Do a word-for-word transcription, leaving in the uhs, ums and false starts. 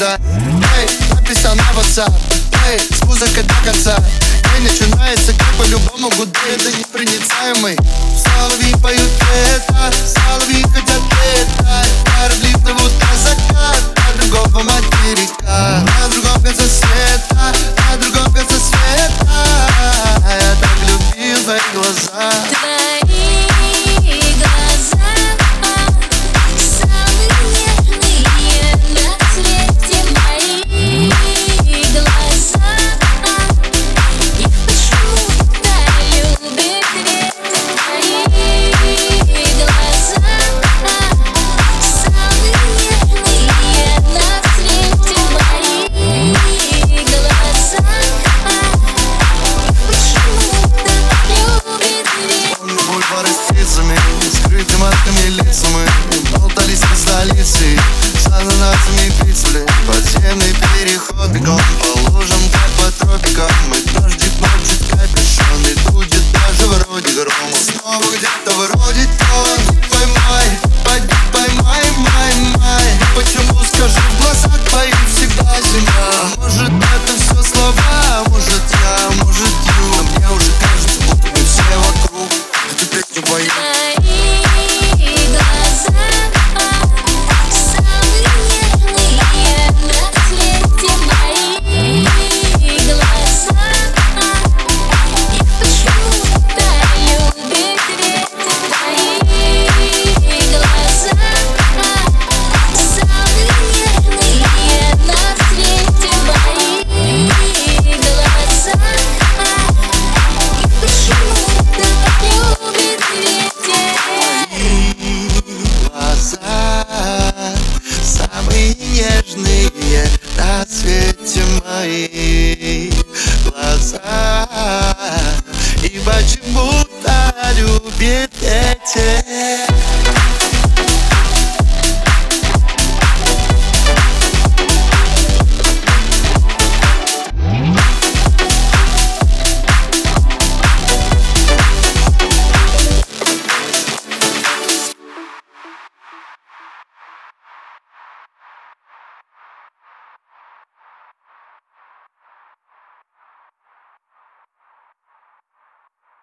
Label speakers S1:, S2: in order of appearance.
S1: глаза. Эй, написал на WhatsApp, эй, с музыкой до конца. День начинается как по-любому, гуды это непроницаемый. Соловьи поют это, соловьи хотят летать. Корабли плывут на закат, на другого материка, на другом конце света, на другом конце света. Я так любил твои глаза. Скрытым матками лица мы болтались по столице, с ананасами пиццели. Подземный переход бегом по лужам, как по тропикам. И дождик мочит капюшон, и будет даже вроде грома. Снова где-то вроде тон. Поймай, пойди, поймай, май, май. Почему, скажи, в глазах твоих всегда зима? Может это все слова, может я